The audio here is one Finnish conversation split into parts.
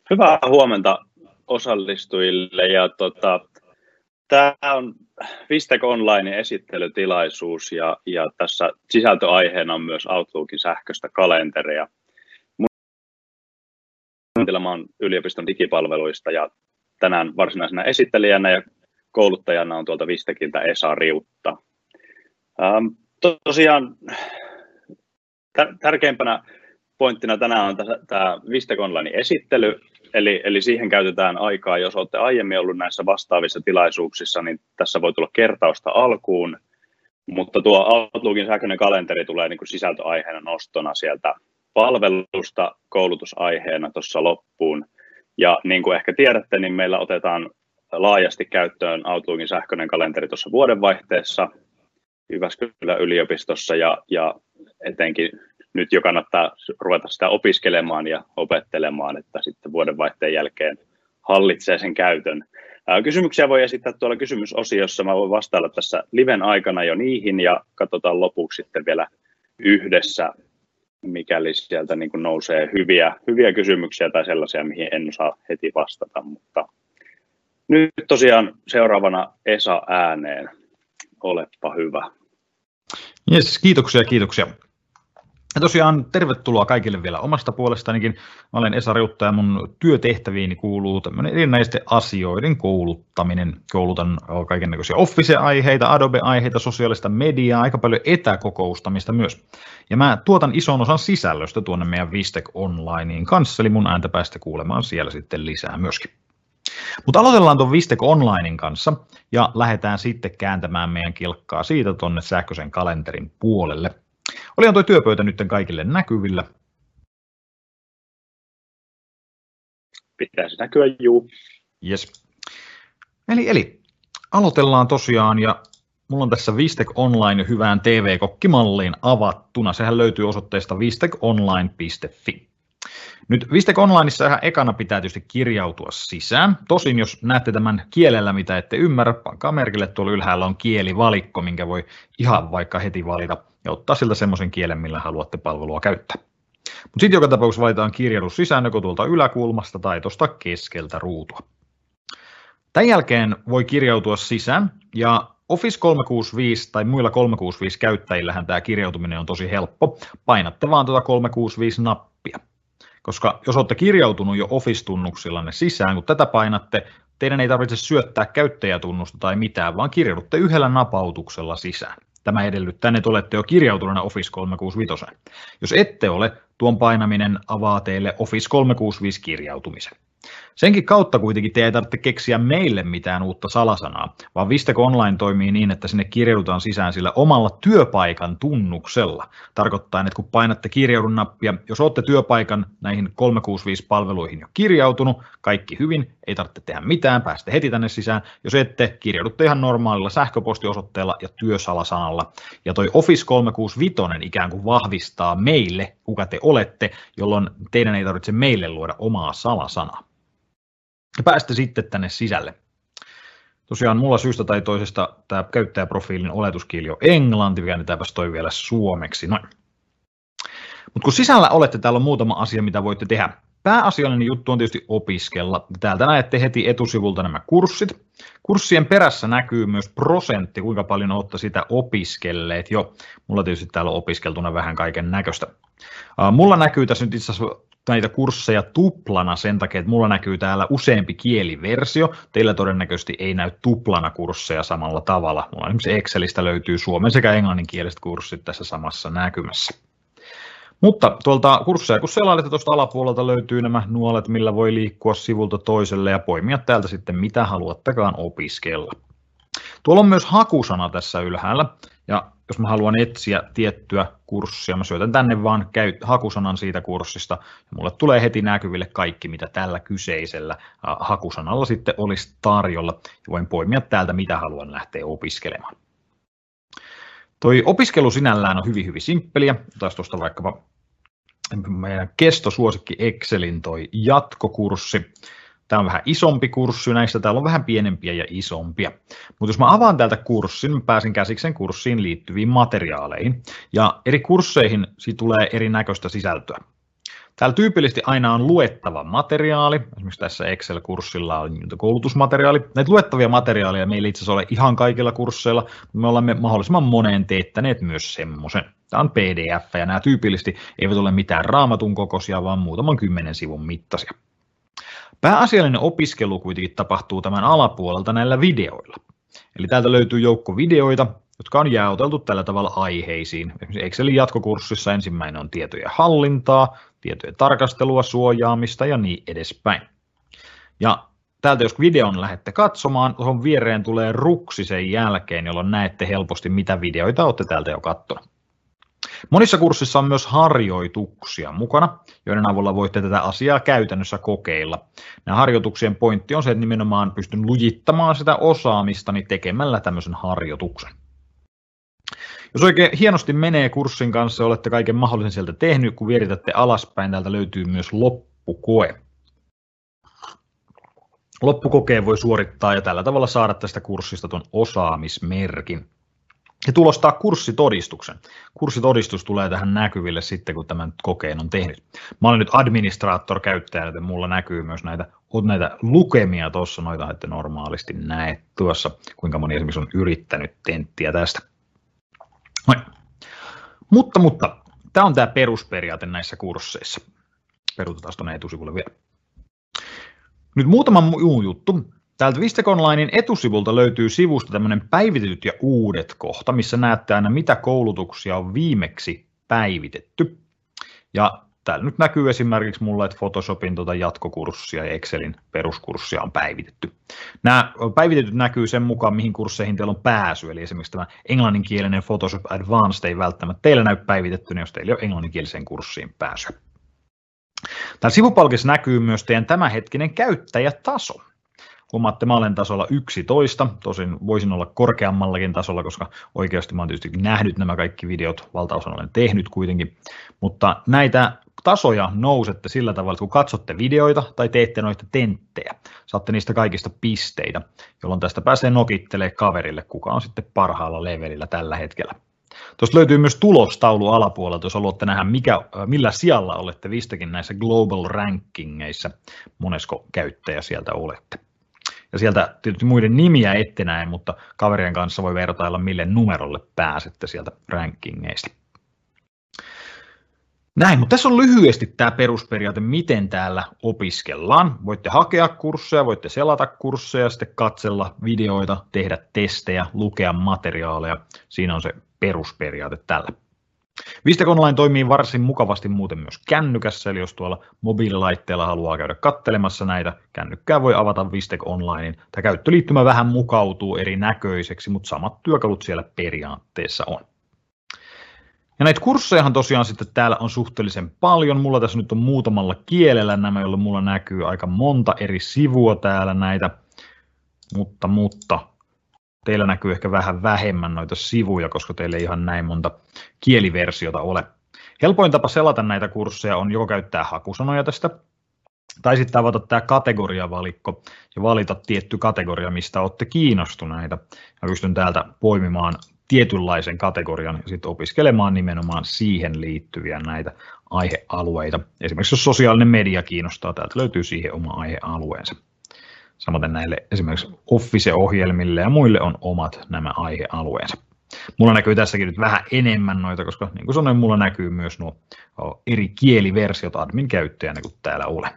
Hyvää huomenta osallistujille. Tämä on Vistek Online esittelytilaisuus ja tässä sisältöaiheena on myös Outlookin sähköistä kalenteria. Mä olen yliopiston digipalveluista ja tänään varsinaisena esittelijänä ja kouluttajana on tuolta Vistekiltä Esa Riutta. Tosiaan tärkeimpänä pointtina tänään on tämä Vistek Online esittely, eli siihen käytetään aikaa. Jos olette aiemmin ollut näissä vastaavissa tilaisuuksissa, niin tässä voi tulla kertausta alkuun, mutta tuo Outlookin sähköinen kalenteri tulee niin kuin sisältöaiheena nostona sieltä palvelusta koulutusaiheena tuossa loppuun. Ja niin kuin ehkä tiedätte, niin meillä otetaan laajasti käyttöön Outlookin sähköinen kalenteri tuossa vuodenvaihteessa Jyväskylän yliopistossa ja etenkin nyt jo kannattaa ruveta sitä opiskelemaan ja opettelemaan, että sitten vuodenvaihteen jälkeen hallitsee sen käytön. Kysymyksiä voi esittää tuolla kysymysosiossa. Mä voin vastailla tässä liven aikana jo niihin ja katsotaan lopuksi sitten vielä yhdessä, mikäli sieltä niin kuin nousee hyviä kysymyksiä tai sellaisia, mihin en osaa heti vastata. Mutta nyt tosiaan seuraavana Esa ääneen. Olepa hyvä. Jes, kiitoksia. Ja tosiaan tervetuloa kaikille vielä omasta puolestanikin. Mä olen Esa Riutta ja mun työtehtäviini kuuluu tämmöinen erinäisten asioiden kouluttaminen. Koulutan kaikennäköisiä Office-aiheita, Adobe-aiheita, sosiaalista mediaa, aika paljon etäkokoustamista myös. Ja mä tuotan ison osan sisällöstä tuonne meidän Vistek Onlineen kanssa, eli mun ääntä päästä kuulemaan siellä sitten lisää myöskin. Mutta aloitellaan tuon Vistek Onlinein kanssa ja lähdetään sitten kääntämään meidän kilkkaa siitä tuonne sähköisen kalenterin puolelle. Olihan tuo työpöytä nyt kaikille näkyvillä? Pitäisi näkyä, juu. Yes. Eli aloitellaan tosiaan ja mulla on tässä Vistek Online hyvään TV-kokkimalliin avattuna. Sehän löytyy osoitteesta vistekonline.fi. Nyt Vistek Onlineissa ihan ekana pitää tietysti kirjautua sisään. Tosin jos näette tämän kielellä, mitä ette ymmärrä, pankaa merkille, tuolla ylhäällä on kielivalikko, minkä voi ihan vaikka heti valita ja ottaa siltä semmoisen kielen, millä haluatte palvelua käyttää. Mutta sitten joka tapauksessa valitaan kirjaudus sisään joko tuolta yläkulmasta tai tuosta keskeltä ruutua. Tämän jälkeen voi kirjautua sisään ja Office 365 tai muilla 365 käyttäjillähän tämä kirjautuminen on tosi helppo. Painatte vaan tuota 365-nappia. Koska jos olette kirjautunut jo Office-tunnuksillanne sisään, kun tätä painatte, teidän ei tarvitse syöttää käyttäjätunnusta tai mitään, vaan kirjaudutte yhdellä napautuksella sisään. Tämä edellyttää, että olette jo kirjautuneena Office 365. Jos ette ole, tuon painaminen avaa teille Office 365 kirjautumisen. Senkin kautta kuitenkin te ei tarvitse keksiä meille mitään uutta salasanaa, vaan Vistek Online toimii niin, että sinne kirjaudutaan sisään sillä omalla työpaikan tunnuksella. Tarkoittaa, että kun painatte kirjaudun nappia, jos olette työpaikan näihin 365-palveluihin jo kirjautunut, kaikki hyvin, ei tarvitse tehdä mitään, pääsette heti tänne sisään. Jos ette, kirjaudutte ihan normaalilla sähköpostiosoitteella ja työsalasanalla. Ja toi Office 365 ikään kuin vahvistaa meille, kuka te olette, jolloin teidän ei tarvitse meille luoda omaa salasanaa. Ja päästä sitten tänne sisälle. Tosiaan mulla syystä tai toisesta tämä käyttäjäprofiilin oletuskieli on englanti, käännetäänpäs toi vielä suomeksi. Noin. Mutta kun sisällä olette, täällä on muutama asia, mitä voitte tehdä. Pääasiallinen juttu on tietysti opiskella. Täältä näette heti etusivulta nämä kurssit. Kurssien perässä näkyy myös prosentti, kuinka paljon olette sitä opiskelleet jo. Mulla tietysti täällä on opiskeltuna vähän kaiken näköistä. Mulla näkyy tässä nyt itse asiassa näitä kursseja tuplana sen takia, että mulla näkyy täällä useampi kieliversio. Teillä todennäköisesti ei näy tuplana kursseja samalla tavalla. Mulla esimerkiksi Excelistä löytyy suomen sekä englanninkieliset kurssit tässä samassa näkymässä. Mutta tuolta kursseja, kun selailette tuosta alapuolelta löytyy nämä nuolet, millä voi liikkua sivulta toiselle ja poimia täältä sitten mitä haluattekaan opiskella. Tuolla on myös hakusana tässä ylhäällä ja jos mä haluan etsiä tiettyä kurssia, mä syötän tänne vaan hakusanan siitä kurssista ja mulle tulee heti näkyville kaikki, mitä tällä kyseisellä hakusanalla sitten olisi tarjolla ja voin poimia täältä, mitä haluan lähteä opiskelemaan. Toi opiskelu sinällään on hyvin simppeliä. Taas tuosta vaikkapa meidän kestosuosikki Excelin toi jatkokurssi. Tämä on vähän isompi kurssi näistä, täällä on vähän pienempiä ja isompia. Mutta jos mä avaan täältä kurssin, mä pääsin käsiksen kurssiin liittyviin materiaaleihin. Ja eri kursseihin siitä tulee erinäköistä sisältöä. Täällä tyypillisesti aina on luettava materiaali. Esimerkiksi tässä Excel-kurssilla on koulutusmateriaali. Näitä luettavia materiaaleja meillä itse asiassa ole ihan kaikilla kursseilla, mutta me olemme mahdollisimman moneen teettäneet myös semmoisen. Tämä on PDF ja nämä tyypillisesti eivät ole mitään raamatun kokoisia, vaan muutaman 10 sivun mittaisia. Pääasiallinen opiskelu kuitenkin tapahtuu tämän alapuolelta näillä videoilla. Eli täältä löytyy joukko videoita, jotka on jaoteltu tällä tavalla aiheisiin. Esimerkiksi Excelin jatkokurssissa ensimmäinen on tietojen hallintaa, tietojen tarkastelua, suojaamista ja niin edespäin. Ja täältä jos videon lähdette katsomaan, tuohon viereen tulee ruksi sen jälkeen, jolloin näette helposti mitä videoita olette täältä jo katsonut. Monissa kurssissa on myös harjoituksia mukana, joiden avulla voitte tätä asiaa käytännössä kokeilla. Nämä harjoituksien pointti on se, että nimenomaan pystyn lujittamaan sitä osaamistani tekemällä tämmöisen harjoituksen. Jos oikein hienosti menee kurssin kanssa ja olette kaiken mahdollisen sieltä tehnyt, kun vieritätte alaspäin, täältä löytyy myös loppukoe. Loppukokeen voi suorittaa ja tällä tavalla saada tästä kurssista tuon osaamismerkin. Ja tulostaa kurssitodistuksen. Kurssitodistus tulee tähän näkyville sitten, kun tämän kokeen on tehnyt. Mä olen nyt administraattor-käyttäjä, joten mulla näkyy myös näitä lukemia tuossa, noita ette normaalisti näe tuossa, kuinka moni esimerkiksi on yrittänyt tenttiä tästä. Noin. Mutta tämä on tämä perusperiaate näissä kursseissa. Peruutetaan tuonne etusivulle vielä. Nyt muutama muu juttu. Täältä Vistec Onlinein etusivulta löytyy sivusta tämmöinen päivitetyt ja uudet kohta, missä näette aina mitä koulutuksia on viimeksi päivitetty. Ja täällä nyt näkyy esimerkiksi mulla, että Photoshopin jatkokurssia ja Excelin peruskurssia on päivitetty. Nämä päivitetyt näkyy sen mukaan, mihin kursseihin teillä on pääsy. Eli esimerkiksi tämä englanninkielinen Photoshop Advanced ei välttämättä teillä näy päivitettynä, jos teillä ei ole englanninkieliseen kurssiin pääsyä. Täällä sivupalkissa näkyy myös teidän tämänhetkinen käyttäjätaso. Huomaatte, mä olen tasolla 11, tosin voisin olla korkeammallakin tasolla, koska oikeasti mä olen tietysti nähnyt nämä kaikki videot, valtaosan olen tehnyt kuitenkin, mutta näitä tasoja nousette sillä tavalla, että kun katsotte videoita tai teette noita tenttejä, saatte niistä kaikista pisteitä, jolloin tästä pääsee nokittelemaan kaverille, kuka on sitten parhaalla levelillä tällä hetkellä. Tuosta löytyy myös tulostaulu alapuolelta, jos haluatte nähdä, millä sijalla olette Vistecin näissä global rankingeissa, monesko käyttäjä sieltä olette. Ja sieltä tietysti muiden nimiä ette näe, mutta kaverien kanssa voi vertailla, mille numerolle pääsette sieltä rankingeista. Näin, mutta tässä on lyhyesti tämä perusperiaate, miten täällä opiskellaan. Voitte hakea kursseja, voitte selata kursseja, sitten katsella videoita, tehdä testejä, lukea materiaaleja. Siinä on se perusperiaate tällä. Vistec Online toimii varsin mukavasti muuten myös kännykässä, eli jos tuolla mobiililaitteella haluaa käydä katselemassa näitä, kännykkää voi avata Vistec Onlinein. Tämä käyttöliittymä vähän mukautuu erinäköiseksi, mutta samat työkalut siellä periaatteessa on. Ja näitä kurssejahan tosiaan sitten täällä on suhteellisen paljon. Mulla tässä nyt on muutamalla kielellä nämä, joilla mulla näkyy aika monta eri sivua täällä näitä, mutta teillä näkyy ehkä vähän vähemmän noita sivuja, koska teillä ei ihan näin monta kieliversiota ole. Helpoin tapa selata näitä kursseja on joko käyttää hakusanoja tästä, tai sitten avata tämä kategoriavalikko ja valita tietty kategoria, mistä olette kiinnostuneita. Ja pystyn täältä poimimaan tietynlaisen kategorian ja sitten opiskelemaan nimenomaan siihen liittyviä näitä aihealueita. Esimerkiksi jos sosiaalinen media kiinnostaa, täältä löytyy siihen oma aihealueensa. Samaten näille esimerkiksi Office-ohjelmille ja muille on omat nämä aihealueensa. Mulla näkyy tässäkin nyt vähän enemmän noita, koska niin kuin sanoin, mulla näkyy myös nuo eri kieliversiot admin-käyttäjänä kuin täällä olen.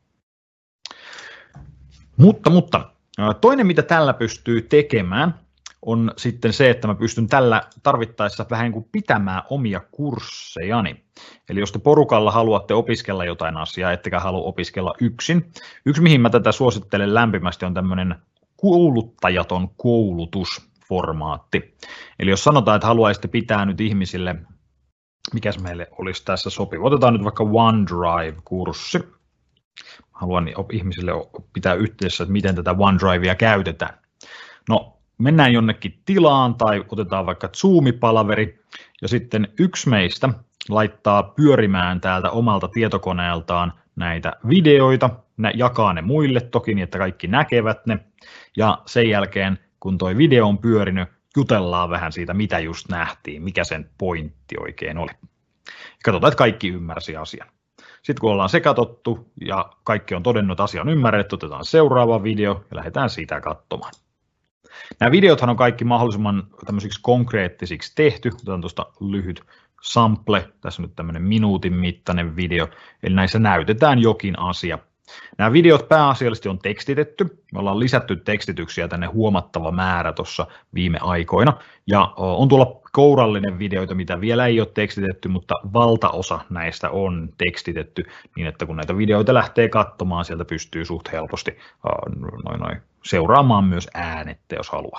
Mutta toinen, mitä tällä pystyy tekemään, on sitten se, että mä pystyn tällä tarvittaessa vähän niin kuin pitämään omia kurssejani. Eli jos te porukalla haluatte opiskella jotain asiaa, ettekä halua opiskella yksin. Yksi, mihin mä tätä suosittelen lämpimästi, on tämmöinen kouluttajaton koulutusformaatti. Eli jos sanotaan, että haluaisitte pitää nyt ihmisille, mikäs meille olisi tässä sopiva, otetaan nyt vaikka OneDrive-kurssi. Haluan ihmisille pitää yhteydessä, että miten tätä OneDrivea käytetään. No, mennään jonnekin tilaan tai otetaan vaikka Zoom-palaveri ja sitten yksi meistä laittaa pyörimään täältä omalta tietokoneeltaan näitä videoita, jakaa ne muille toki niin, että kaikki näkevät ne ja sen jälkeen kun toi video on pyörinyt, jutellaan vähän siitä, mitä just nähtiin, mikä sen pointti oikein oli. Katsotaan, että kaikki ymmärsi asian. Sitten kun ollaan se katsottu ja kaikki on todennut, että asia on ymmärretty, otetaan seuraava video ja lähdetään sitä katsomaan. Nämä videothan on kaikki mahdollisimman tämmöisiksi konkreettisiksi tehty. Otetaan tuosta lyhyt sample. Tässä on nyt tämmöinen minuutin mittainen video. Eli näissä näytetään jokin asia. Nämä videot pääasiallisesti on tekstitetty. Me ollaan lisätty tekstityksiä tänne huomattava määrä tuossa viime aikoina. Ja on tuolla kourallinen videoita, mitä vielä ei ole tekstitetty, mutta valtaosa näistä on tekstitetty niin, että kun näitä videoita lähtee katsomaan, sieltä pystyy suht helposti seuraamaan myös äänettä, jos haluaa.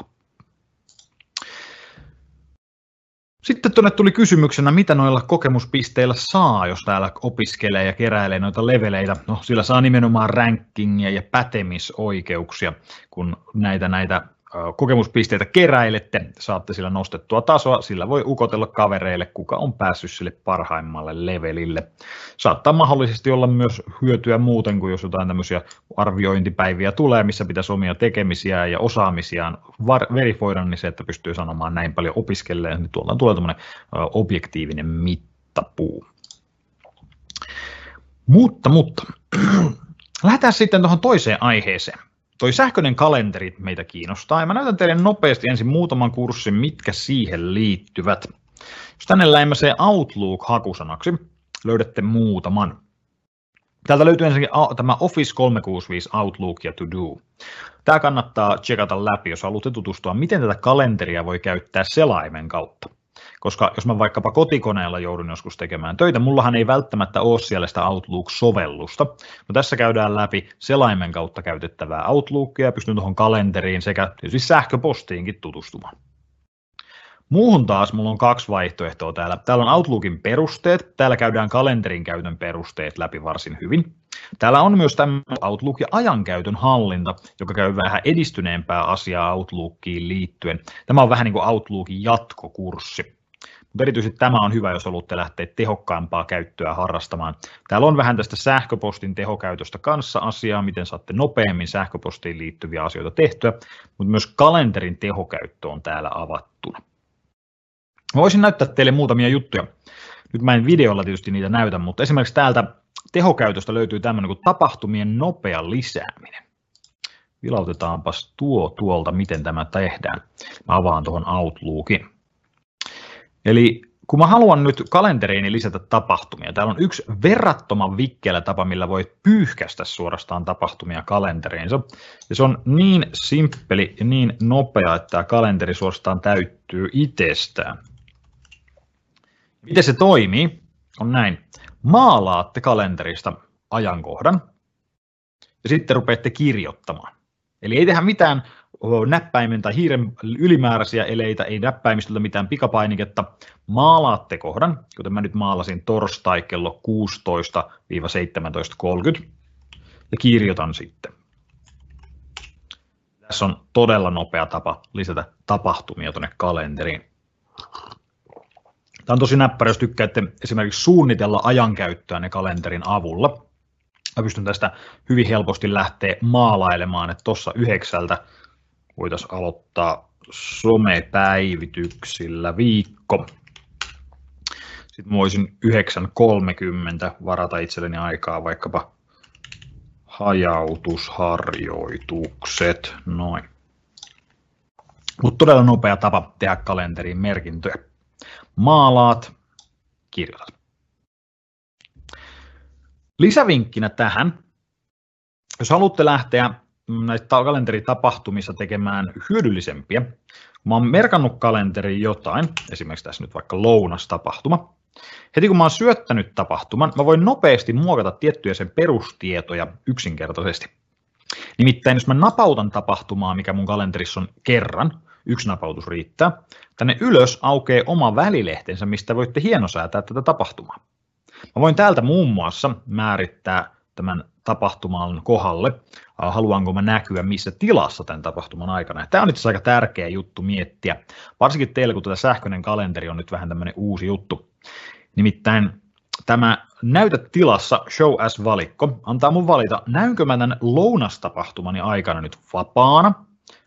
Sitten tuonne tuli kysymyksenä, mitä noilla kokemuspisteillä saa, jos täällä opiskelee ja keräilee noita leveleitä. No, sillä saa nimenomaan rankingia ja pätemisoikeuksia, kun näitä kokemuspisteitä keräilette, saatte sillä nostettua tasoa, sillä voi ukotella kavereille, kuka on päässyt sille parhaimmalle levelille. Saattaa mahdollisesti olla myös hyötyä muuten kuin jos jotain tämmöisiä arviointipäiviä tulee, missä pitäisi omia tekemisiä ja osaamisiaan verifoida, niin se, että pystyy sanomaan näin paljon opiskelleen, niin tuolta tulee tämmöinen objektiivinen mittapuu. Mutta lähdetään sitten tuohon toiseen aiheeseen. Toi sähköinen kalenteri meitä kiinnostaa, ja mä näytän teille nopeasti ensin muutaman kurssin, mitkä siihen liittyvät. Jos tänne läimäsee Outlook-hakusanaksi, löydätte muutaman. Täältä löytyy ensinnäkin tämä Office 365 Outlook ja To Do. Tämä kannattaa checkata läpi, jos haluatte tutustua, miten tätä kalenteria voi käyttää selaimen kautta. Koska jos mä vaikkapa kotikoneella joudun joskus tekemään töitä, mullahan ei välttämättä ole siellä sitä Outlook-sovellusta. No tässä käydään läpi selaimen kautta käytettävää Outlookia ja pystyn tuohon kalenteriin sekä tietysti sähköpostiinkin tutustumaan. Muuhun taas mulla on kaksi vaihtoehtoa täällä. Täällä on Outlookin perusteet, täällä käydään kalenterin käytön perusteet läpi varsin hyvin. Täällä on myös tämmöinen Outlook ja ajankäytön hallinta, joka käy vähän edistyneempää asiaa Outlookiin liittyen. Tämä on vähän niin kuin Outlookin jatkokurssi. Mutta erityisesti tämä on hyvä, jos haluatte lähteä tehokkaampaa käyttöä harrastamaan. Täällä on vähän tästä sähköpostin tehokäytöstä kanssa asiaa, miten saatte nopeammin sähköpostiin liittyviä asioita tehtyä, mutta myös kalenterin tehokäyttö on täällä avattuna. Mä voisin näyttää teille muutamia juttuja. Nyt mä en videolla tietysti niitä näytä, mutta esimerkiksi täältä tehokäytöstä löytyy tämmöinen kuin tapahtumien nopea lisääminen. Vilautetaanpas tuolta, miten tämä tehdään. Mä avaan tuohon Outlookin. Eli kun mä haluan nyt kalenteriini lisätä tapahtumia, täällä on yksi verrattoman vikkelä tapa, millä voi pyyhkäistä suorastaan tapahtumia kalenteriinsa. Ja se on niin simppeli ja niin nopea, että tämä kalenteri suorastaan täyttyy itsestään. Miten se toimii? On näin. Maalaatte kalenterista ajankohdan ja sitten rupeatte kirjoittamaan. Eli ei tehdä mitään näppäimen tai hiiren ylimääräisiä eleitä, ei näppäimistöltä mitään pikapainiketta. Maalaatte kohdan, kuten mä nyt maalasin torstai kello 16-17.30 ja kirjoitan sitten. Tässä on todella nopea tapa lisätä tapahtumia tuonne kalenteriin. Tämä on tosi näppärä, jos tykkäätte esimerkiksi suunnitella ajankäyttöä ne kalenterin avulla. Mä pystyn tästä hyvin helposti lähteä maalailemaan, että tuossa 9 voitaisiin aloittaa somepäivityksillä viikko. Sitten voisin 9.30 varata itselleni aikaa vaikkapa hajautusharjoitukset. Noin. Mutta todella nopea tapa tehdä kalenteriin merkintöjä. Maalaat, kirjoitat. Lisävinkkinä tähän, jos haluatte lähteä näitä kalenteritapahtumissa tekemään hyödyllisempiä, mä oon merkannut kalenteriin jotain, esimerkiksi tässä nyt vaikka lounastapahtuma. Heti kun mä oon syöttänyt tapahtuman, mä voin nopeasti muokata tiettyjä sen perustietoja yksinkertaisesti. Nimittäin jos mä napautan tapahtumaa, mikä mun kalenterissa on kerran, yksi napautus riittää, tänne ylös aukeaa oma välilehtensä, mistä voitte hienosäätää tätä tapahtumaa. Mä voin täältä muun muassa määrittää tämän tapahtuman kohdalle, haluanko mä näkyä missä tilassa tämän tapahtuman aikana. Tämä on itse asiassa aika tärkeä juttu miettiä, varsinkin teille, kun tämä sähköinen kalenteri on nyt vähän tämmöinen uusi juttu. Nimittäin tämä näytä tilassa Show as-valikko antaa mun valita, näynkö mä tämän lounastapahtumani aikana nyt vapaana,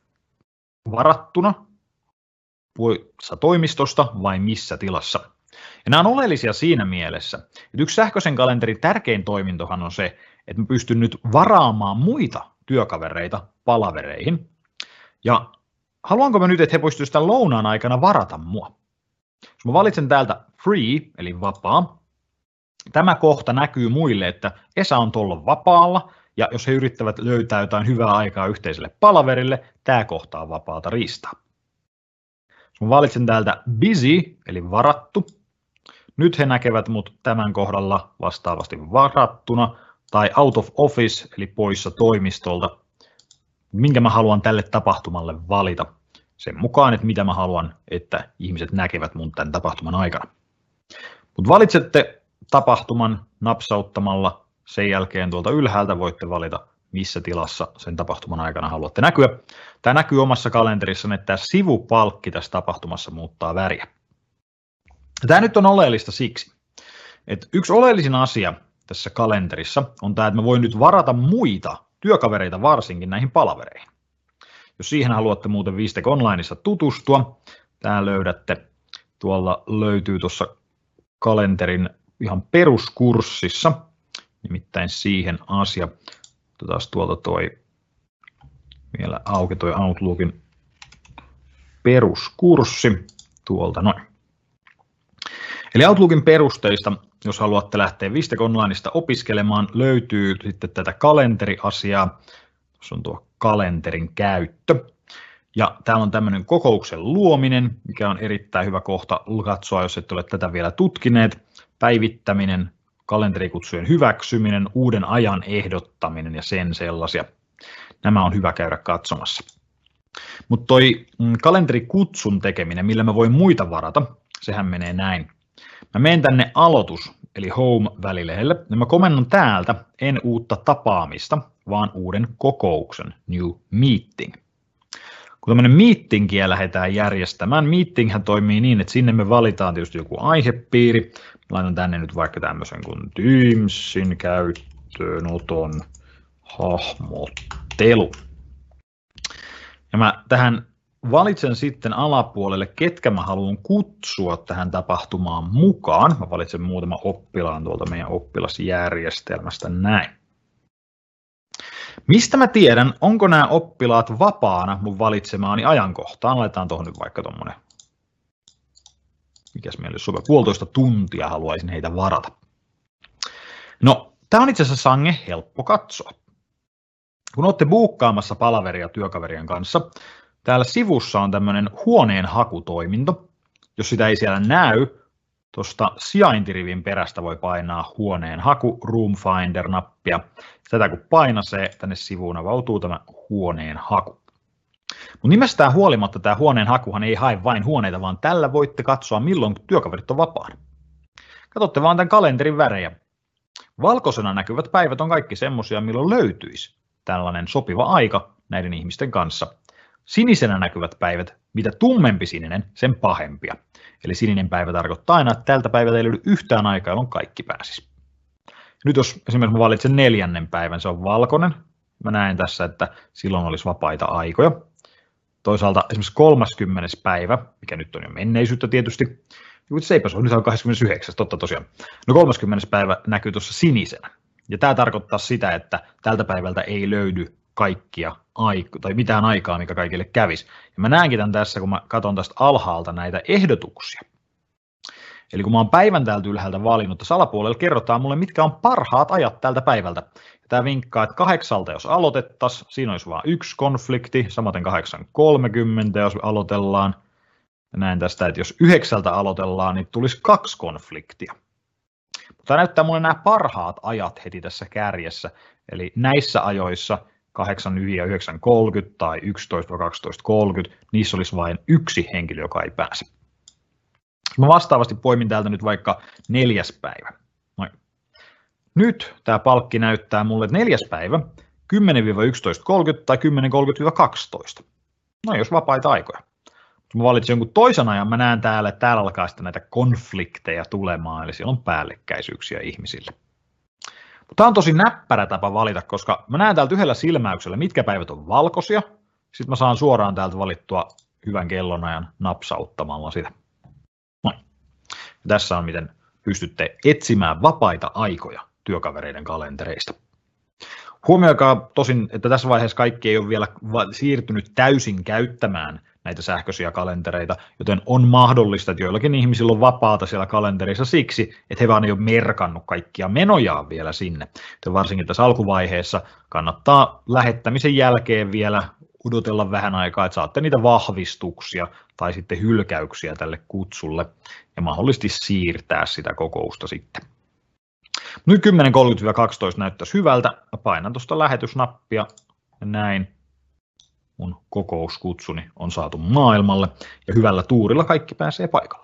varattuna, toimistosta vai missä tilassa. Ja nämä on oleellisia siinä mielessä, että yksi sähköisen kalenterin tärkein toimintohan on se, että mä pystyn nyt varaamaan muita työkavereita palavereihin. Ja haluanko mä nyt, että he pystyisivät sitä lounaan aikana varata mua? Jos mä valitsen täältä free, eli vapaa, tämä kohta näkyy muille, että Esa on tuolla vapaalla, ja jos he yrittävät löytää jotain hyvää aikaa yhteiselle palaverille, tämä kohta on vapaata riistaa. Jos mä valitsen täältä busy, eli varattu, nyt he näkevät mut tämän kohdalla vastaavasti varattuna, tai out of office, eli poissa toimistolta, minkä mä haluan tälle tapahtumalle valita. Sen mukaan, että mitä mä haluan, että ihmiset näkevät mun tämän tapahtuman aikana. Mutta valitsette tapahtuman napsauttamalla, sen jälkeen tuolta ylhäältä voitte valita, missä tilassa sen tapahtuman aikana haluatte näkyä. Tämä näkyy omassa kalenterissa, että tämä sivupalkki tässä tapahtumassa muuttaa väriä. Tämä nyt on oleellista siksi, että yksi oleellisin asia tässä kalenterissa on tämä, että mä voin nyt varata muita työkavereita varsinkin näihin palavereihin. Jos siihen haluatte muuten VSTEC Onlineissa tutustua, tää löydätte, tuolla löytyy tuossa kalenterin ihan peruskurssissa, nimittäin siihen asia. Otetaan tuolta toi vielä auki toi Outlookin peruskurssi tuolta noin. Eli Outlookin perusteista, jos haluatte lähteä VSTEC Onlineista opiskelemaan, löytyy sitten tätä kalenteriasiaa. Tuossa on tuo kalenterin käyttö. Ja täällä on tämmöinen kokouksen luominen, mikä on erittäin hyvä kohta katsoa, jos ette ole tätä vielä tutkineet. Päivittäminen, kalenterikutsujen hyväksyminen, uuden ajan ehdottaminen ja sen sellaisia. Nämä on hyvä käydä katsomassa. Mutta toi kalenterikutsun tekeminen, millä mä voin muita varata, sehän menee näin. Mä menen tänne aloitus, eli home-välilehdelle, ja mä komennan täältä en uutta tapaamista, vaan uuden kokouksen, new meeting. Kun tämmöinen meetingiä lähdetään järjestämään, meetinghän toimii niin, että sinne me valitaan tietysti joku aihepiiri. Laitan tänne nyt vaikka tämmöisen kuin Teamsin käyttöönoton hahmottelu. Ja mä tähän valitsen sitten alapuolelle, ketkä mä haluan kutsua tähän tapahtumaan mukaan. Mä valitsen muutaman oppilaan tuolta meidän oppilasjärjestelmästä näin. Mistä mä tiedän, onko nämä oppilaat vapaana mun valitsemaani ajankohtaan? Laitetaan tuohon nyt vaikka tuommoinen, mikäs meillä olisi, 1,5 tuntia haluaisin heitä varata. No, tämä on itse asiassa sange helppo katsoa. Kun olette buukkaamassa palaveria työkaverien kanssa, täällä sivussa on tämmöinen huoneen hakutoiminto. Jos sitä ei siellä näy, tuosta sijaintirivin perästä voi painaa huoneen haku, Room Finder-nappia. Tätä kun painasee, tänne sivuun avautuu tämä huoneen haku. Mutta nimestään huolimatta tämä huoneen hakuhan ei hae vain huoneita, vaan tällä voitte katsoa milloin työkaverit on vapaana. Katsotte vaan tämän kalenterin värejä. Valkoisena näkyvät päivät on kaikki semmoisia, milloin löytyisi tällainen sopiva aika näiden ihmisten kanssa. Sinisenä näkyvät päivät, mitä tummempi sininen, sen pahempia. Eli sininen päivä tarkoittaa aina, että tältä päivältä ei löydy yhtään aikaa, jolloin kaikki pääsisi. Nyt jos esimerkiksi mä valitsen 4. päivän, se on valkoinen. Mä näen tässä, että silloin olisi vapaita aikoja. Toisaalta esimerkiksi 30. päivä, mikä nyt on jo menneisyyttä tietysti. Eipä se on, nyt on 29, totta tosiaan. No 30. päivä näkyy tuossa sinisenä. Ja tämä tarkoittaa sitä, että tältä päivältä ei löydy kaikkia tai mitään aikaa, mikä kaikille kävisi. Ja mä näenkin tämän tässä, kun mä katson tästä alhaalta näitä ehdotuksia. Eli kun mä oon päivän täältä ylhäältä valinnut, tässä alapuolella kerrotaan mulle, mitkä on parhaat ajat tältä päivältä. Ja tämä vinkkaa, että 8 jos aloitettaisiin, siinä olisi vain 1 konflikti, samaten 8.30 jos aloitellaan. Ja näen tästä, että jos 9 aloitellaan, niin tulisi 2 konfliktia. Mutta näyttää mulle nämä parhaat ajat heti tässä kärjessä. Eli näissä ajoissa 8, 9 ja 9.30 tai 11-12.30, niissä olisi vain 1 henkilö, joka ei pääse. Mä vastaavasti poimin täältä nyt vaikka 4. päivä. Noin. Nyt tämä palkki näyttää mulle, että 4. päivä 10-11.30 tai 10.30-12. No jos vapaita aikoja. Kun mä valitsen jonkun toisen ajan, mä näen täällä, että täällä alkaa sitten näitä konflikteja tulemaan, eli siellä on päällekkäisyyksiä ihmisille. Tämä on tosi näppärä tapa valita, koska mä näen täältä yhdellä silmäyksellä, mitkä päivät on valkoisia. Sitten mä saan suoraan täältä valittua hyvän kellonajan napsauttamalla sitä. Noin. Tässä on, miten pystytte etsimään vapaita aikoja työkavereiden kalentereista. Huomioikaa tosin, että tässä vaiheessa kaikki ei ole vielä siirtynyt täysin käyttämään näitä sähköisiä kalentereita, joten on mahdollista, että joillakin ihmisillä on vapaata siellä kalenterissa siksi, että he vaan ei ole merkannut kaikkia menojaan vielä sinne. Joten varsinkin tässä alkuvaiheessa kannattaa lähettämisen jälkeen vielä odotella vähän aikaa, että saatte niitä vahvistuksia tai sitten hylkäyksiä tälle kutsulle ja mahdollisesti siirtää sitä kokousta sitten. Nyt 10.30-12 näyttäisi hyvältä. Mä painan tuosta lähetysnappia ja näin mun kokouskutsuni on saatu maailmalle ja hyvällä tuurilla kaikki pääsee paikalle.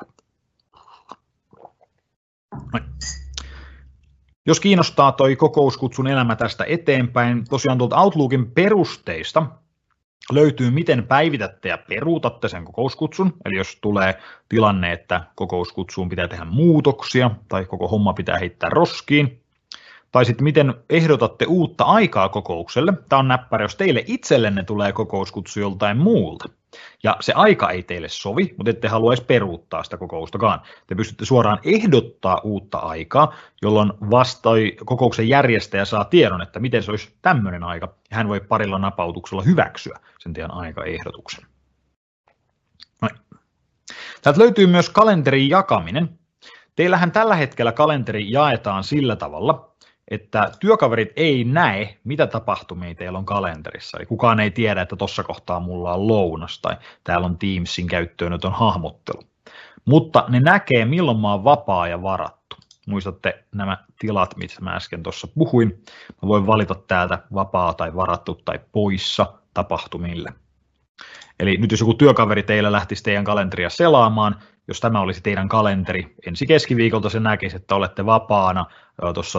Noin. Jos kiinnostaa toi kokouskutsun elämä tästä eteenpäin, tosiaan tuolta Outlookin perusteista löytyy, miten päivitätte ja peruutatte sen kokouskutsun. Eli jos tulee tilanne, että kokouskutsuun pitää tehdä muutoksia tai koko homma pitää heittää roskiin. Tai sitten miten ehdotatte uutta aikaa kokoukselle. Tämä on näppärä, jos teille itsellenne tulee kokouskutsu joltain muulta. Ja se aika ei teille sovi, mutta ette haluaisi peruuttaa sitä kokoustakaan. Te pystytte suoraan ehdottaa uutta aikaa, jolloin kokouksen järjestäjä saa tiedon, että miten se olisi tämmöinen aika. Ja hän voi parilla napautuksella hyväksyä sen teidän aikaehdotuksen. Noin. Täältä löytyy myös kalenterin jakaminen. Teillähän tällä hetkellä kalenteri jaetaan sillä tavalla, että työkaverit ei näe, mitä tapahtumia teillä on kalenterissa. Eli kukaan ei tiedä, että tuossa kohtaa mulla on lounas tai täällä on Teamsin käyttöönoton hahmottelu. Mutta ne näkee, milloin mä oon vapaa ja varattu. Muistatte nämä tilat, mistä mä äsken tuossa puhuin. Mä voin valita täältä vapaa tai varattu tai poissa tapahtumille. Eli nyt jos joku työkaveri teillä lähtisi teidän kalenteria selaamaan, jos tämä olisi teidän kalenteri, ensi keskiviikolta se näkisi, että olette vapaana tuossa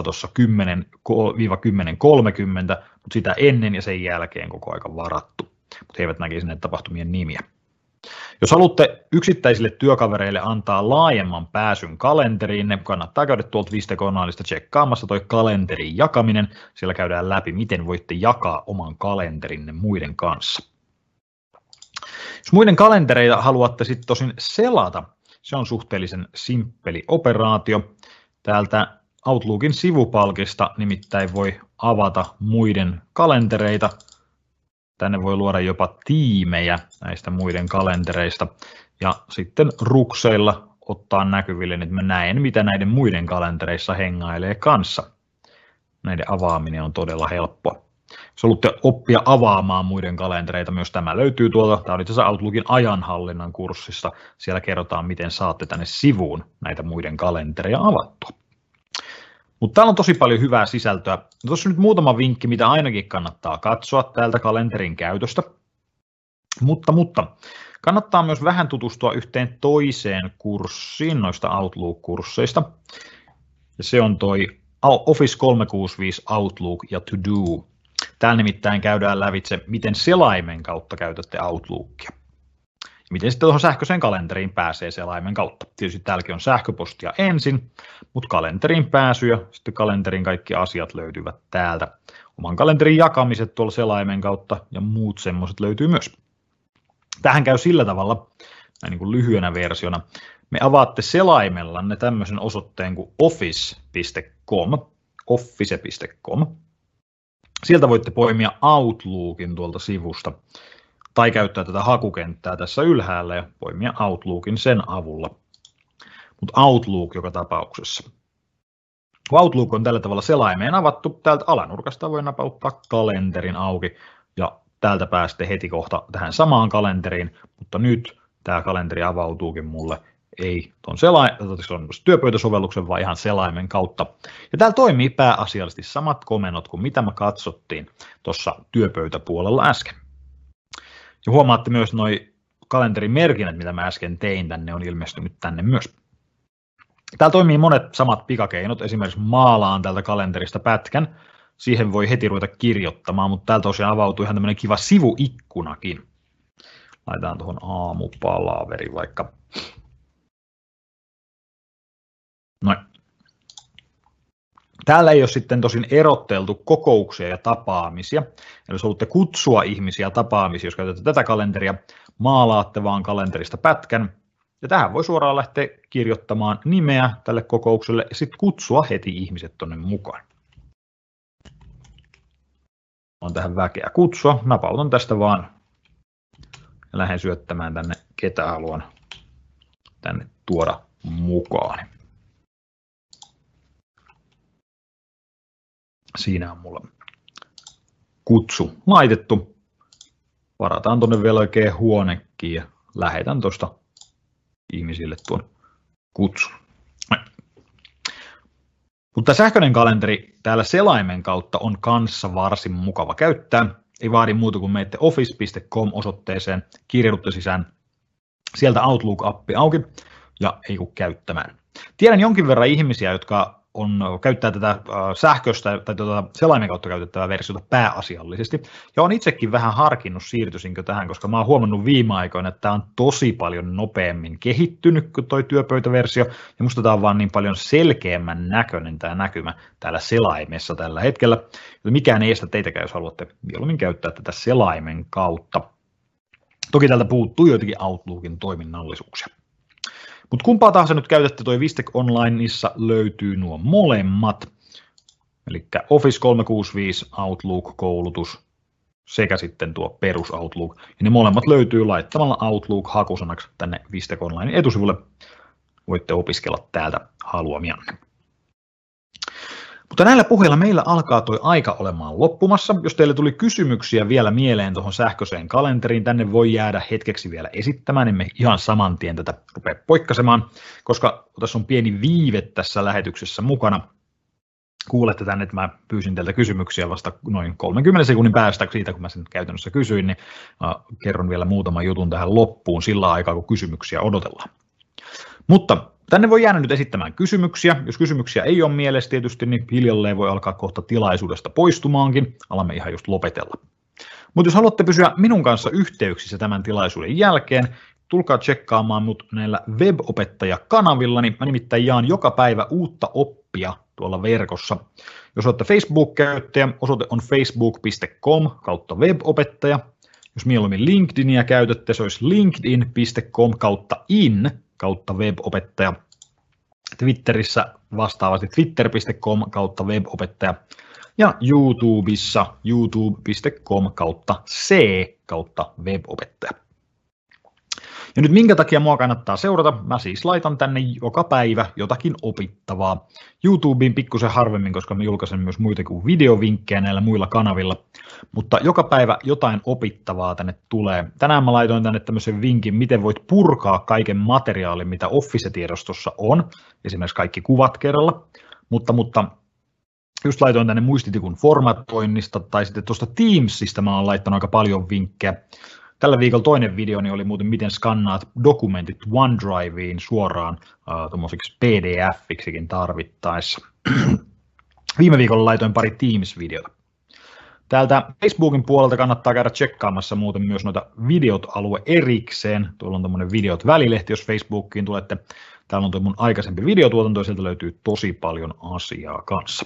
10-10.30, mutta sitä ennen ja sen jälkeen koko aika varattu, mutta he eivät näkisi näitä tapahtumien nimiä. Jos haluatte yksittäisille työkavereille antaa laajemman pääsyn kalenteriin, ne kannattaa käydä tuolta Vistek Onlineista tsekkaamassa toi kalenterin jakaminen. Siellä käydään läpi, miten voitte jakaa oman kalenterinne muiden kanssa. Jos muiden kalentereita haluatte sitten tosin selata, se on suhteellisen simppeli operaatio. Täältä Outlookin sivupalkista nimittäin voi avata muiden kalentereita. Tänne voi luoda jopa tiimejä näistä muiden kalentereista ja sitten rukseilla ottaa näkyville, että mä näen, mitä näiden muiden kalentereissa hengailee kanssa. Näiden avaaminen on todella helppoa. Jos haluatte oppia avaamaan muiden kalentereita, myös tämä löytyy tuolta. Tämä on itse asiassa Outlookin ajanhallinnan kurssissa. Siellä kerrotaan, miten saatte tänne sivuun näitä muiden kalentereja avattua. Mutta täällä on tosi paljon hyvää sisältöä. Tuossa nyt muutama vinkki, mitä ainakin kannattaa katsoa täältä kalenterin käytöstä. Mutta kannattaa myös vähän tutustua yhteen toiseen kurssiin noista Outlook-kursseista. Ja se on toi Office 365 Outlook ja To Do. Täällä nimittäin käydään lävitse, miten selaimen kautta käytätte Outlookia. Ja miten sitten tuohon sähköiseen kalenteriin pääsee selaimen kautta. Tietysti täälläkin on sähköpostia ensin, mutta kalenteriin pääsy ja sitten kalenterin kaikki asiat löytyvät täältä. Oman kalenterin jakamiset tuolla selaimen kautta ja muut semmoiset löytyy myös. Tähän käy sillä tavalla, näin niin kuin lyhyenä versiona. Me avaatte selaimellanne tämmöisen osoitteen kuin office.com. Sieltä voitte poimia Outlookin tuolta sivusta tai käyttää tätä hakukenttää tässä ylhäällä ja poimia Outlookin sen avulla. Mutta Outlook joka tapauksessa. Kun Outlook on tällä tavalla selaimeen avattu, täältä alanurkasta voi napauttaa kalenterin auki ja täältä pääsette heti kohta tähän samaan kalenteriin, mutta nyt tämä kalenteri avautuukin mulle ei tuon työpöytäsovelluksen, vaan ihan selaimen kautta. Ja täällä toimii pääasiallisesti samat komennot kuin mitä me katsottiin tuossa työpöytäpuolella äsken. Ja huomaatte myös noi kalenterimerkinnät, mitä mä äsken tein, tänne on ilmestynyt tänne myös. Täällä toimii monet samat pikakeinot, esimerkiksi maalaan tältä kalenterista pätkän. Siihen voi heti ruveta kirjoittamaan, mutta täältä tosiaan avautuu ihan tämmöinen kiva sivuikkunakin. Laitetaan tuohon aamupalaveri vaikka. Noin. Täällä ei ole sitten tosin erotteltu kokouksia ja tapaamisia. Eli jos haluatte kutsua ihmisiä tapaamisiin, jos käytätte tätä kalenteria, maalaatte vaan kalenterista pätkän Ja tähän voi suoraan lähteä kirjoittamaan nimeä tälle kokoukselle ja sitten kutsua heti ihmiset tuonne mukaan. On tähän väkeä kutsua. Napautan tästä vaan ja lähden syöttämään tänne, ketä haluan tänne tuoda mukaan. Siinä on mulla kutsu laitettu. Varataan tuonne vielä oikein huonekin ja lähetän tuosta ihmisille tuon kutsun. Mutta sähköinen kalenteri täällä selaimen kautta on kanssa varsin mukava käyttää. Ei vaadi muuta kuin menette office.com-osoitteeseen, kirjaudutte sisään, sieltä Outlook-appi auki ja ei kun käyttämään. Tiedän jonkin verran ihmisiä, jotka käyttää tätä sähköistä tai selaimen kautta käytettävää versiota pääasiallisesti. Ja olen itsekin vähän harkinnut siirtyisinkö tähän, koska mä oon huomannut viime aikoina, että tämä on tosi paljon nopeammin kehittynyt kuin toi työpöytäversio. Ja musta tämä on vaan niin paljon selkeämmän näköinen tämä näkymä täällä selaimessa tällä hetkellä. Joten mikään ei estä teitäkään, jos haluatte mieluummin käyttää tätä selaimen kautta. Toki täältä puuttuu joitakin Outlookin toiminnallisuuksia. Mutta kumpaa tahansa nyt käytätte, toi Vistek Onlineissa löytyy nuo molemmat, eli Office 365 Outlook-koulutus sekä sitten tuo perus Outlook. Ja ne molemmat löytyy laittamalla Outlook-hakusanaksi tänne Vistek Online etusivulle. Voitte opiskella täältä haluamianne. Mutta näillä puheilla meillä alkaa toi aika olemaan loppumassa. Jos teille tuli kysymyksiä vielä mieleen tuohon sähköiseen kalenteriin, tänne voi jäädä hetkeksi vielä esittämään, emme ihan saman tien tätä rupea poikkasemaan, koska tässä on pieni viive tässä lähetyksessä mukana. Kuulette tänne, että mä pyysin teiltä kysymyksiä vasta noin 30 sekunnin päästä siitä, kun mä sen käytännössä kysyin, niin kerron vielä muutaman jutun tähän loppuun sillä aikaa, kun kysymyksiä odotellaan. Mutta tänne voi jäädä nyt esittämään kysymyksiä. Jos kysymyksiä ei ole mielessä tietysti, niin hiljalleen voi alkaa kohta tilaisuudesta poistumaankin. Alamme ihan just lopetella. Mutta jos haluatte pysyä minun kanssa yhteyksissä tämän tilaisuuden jälkeen, tulkaa tsekkaamaan mut näillä web-opettajakanavilla, niin mä nimittäin jaan joka päivä uutta oppia tuolla verkossa. Jos olette Facebook-käyttäjä, osoite on facebook.com/web-opettaja. Jos mieluummin LinkedInia käytätte, se olisi linkedin.com/in/web-opettaja. Twitterissä vastaavasti twitter.com/web-opettaja ja YouTubessa youtube.com/c/web-opettaja. Ja nyt minkä takia mua kannattaa seurata? Mä siis laitan tänne joka päivä jotakin opittavaa. YouTubeen pikkusen harvemmin, koska mä julkaisen myös muita kuin videovinkkejä näillä muilla kanavilla. Mutta joka päivä jotain opittavaa tänne tulee. Tänään mä laitoin tänne tämmöisen vinkin, miten voit purkaa kaiken materiaalin, mitä Office-tiedostossa on. Esimerkiksi kaikki kuvat kerralla. Mutta just laitoin tänne muistitikun formatoinnista tai sitten tuosta Teamsista mä oon laittanut aika paljon vinkkejä. Tällä viikolla toinen videoni oli muuten, miten skannaat dokumentit OneDriveen suoraan tuommoisiksi PDF-iksikin tarvittaessa. Viime viikolla laitoin pari Teams-videota. Täältä Facebookin puolelta kannattaa käydä tsekkaamassa muuten myös noita videot-alue erikseen. Tuolla on tämmöinen videot-välilehti, jos Facebookiin tulette. Täällä on tuo mun aikaisempi videotuotanto ja sieltä löytyy tosi paljon asiaa kanssa.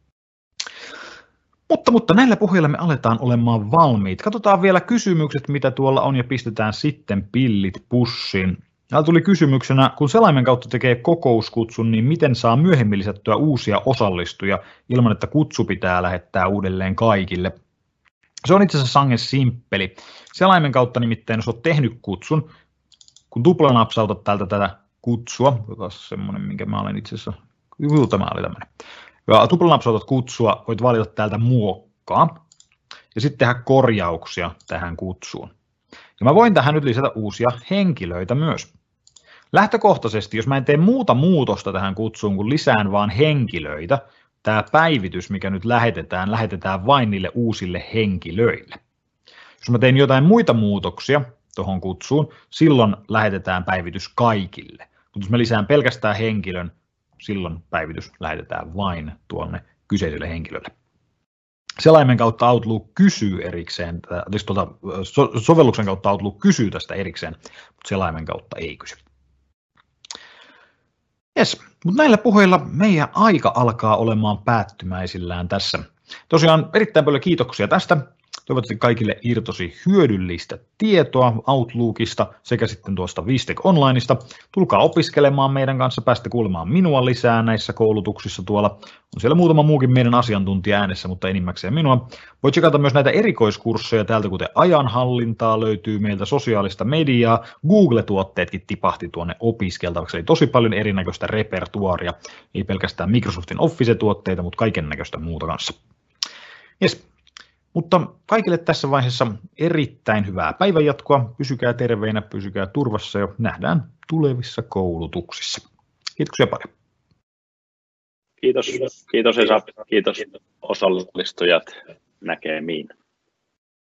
Mutta näillä puheilla me aletaan olemaan valmiit. Katsotaan vielä kysymykset, mitä tuolla on, ja pistetään sitten pillit pussiin. Täällä tuli kysymyksenä, kun selaimen kautta tekee kokouskutsun, niin miten saa myöhemmin lisättyä uusia osallistujia ilman, että kutsu pitää lähettää uudelleen kaikille? Se on itse asiassa sangen simppeli. Selaimen kautta nimittäin, jos olet tehnyt kutsun, kun tuplanapsautat täältä tätä kutsua, joka on semmoinen, minkä mä olen itse asiassa, tämä oli tämmöinen. Ja tuplanapsautat kutsua, voit valita täältä muokkaa ja sitten tehdä korjauksia tähän kutsuun. Ja mä voin tähän nyt lisätä uusia henkilöitä myös. Lähtökohtaisesti, jos mä en tee muuta muutosta tähän kutsuun, kun lisään vaan henkilöitä, tämä päivitys, mikä nyt lähetetään vain niille uusille henkilöille. Jos mä teen jotain muita muutoksia tuohon kutsuun, silloin lähetetään päivitys kaikille. Mutta jos mä lisään pelkästään henkilön, silloin päivitys lähetetään vain tuonne kyseiselle henkilölle. Selaimen kautta Outlook kysyy erikseen, sovelluksen kautta Outlook kysyy tästä erikseen, mutta selaimen kautta ei kysy. Jes, mutta näillä puheilla meidän aika alkaa olemaan päättymäisillään tässä. Tosiaan erittäin paljon kiitoksia tästä. Toivottavasti kaikille irtosi hyödyllistä tietoa Outlookista sekä sitten tuosta Vistek Onlineista. Tulkaa opiskelemaan meidän kanssa, päästä kuulemaan minua lisää näissä koulutuksissa tuolla. On siellä muutama muukin meidän asiantuntija äänessä, mutta enimmäkseen minua. Voit tsekata myös näitä erikoiskursseja täältä, kuten ajanhallintaa löytyy meiltä, sosiaalista mediaa, Google-tuotteetkin tipahti tuonne opiskeltavaksi, eli tosi paljon erinäköistä repertuaaria, ei pelkästään Microsoftin Office-tuotteita, mutta kaiken näköistä muuta kanssa. Yes. Mutta kaikille tässä vaiheessa erittäin hyvää päivänjatkoa, pysykää terveinä, pysykää turvassa ja nähdään tulevissa koulutuksissa. Kiitoksia paljon. Kiitos Esa, kiitos osallistujat, näkemiin.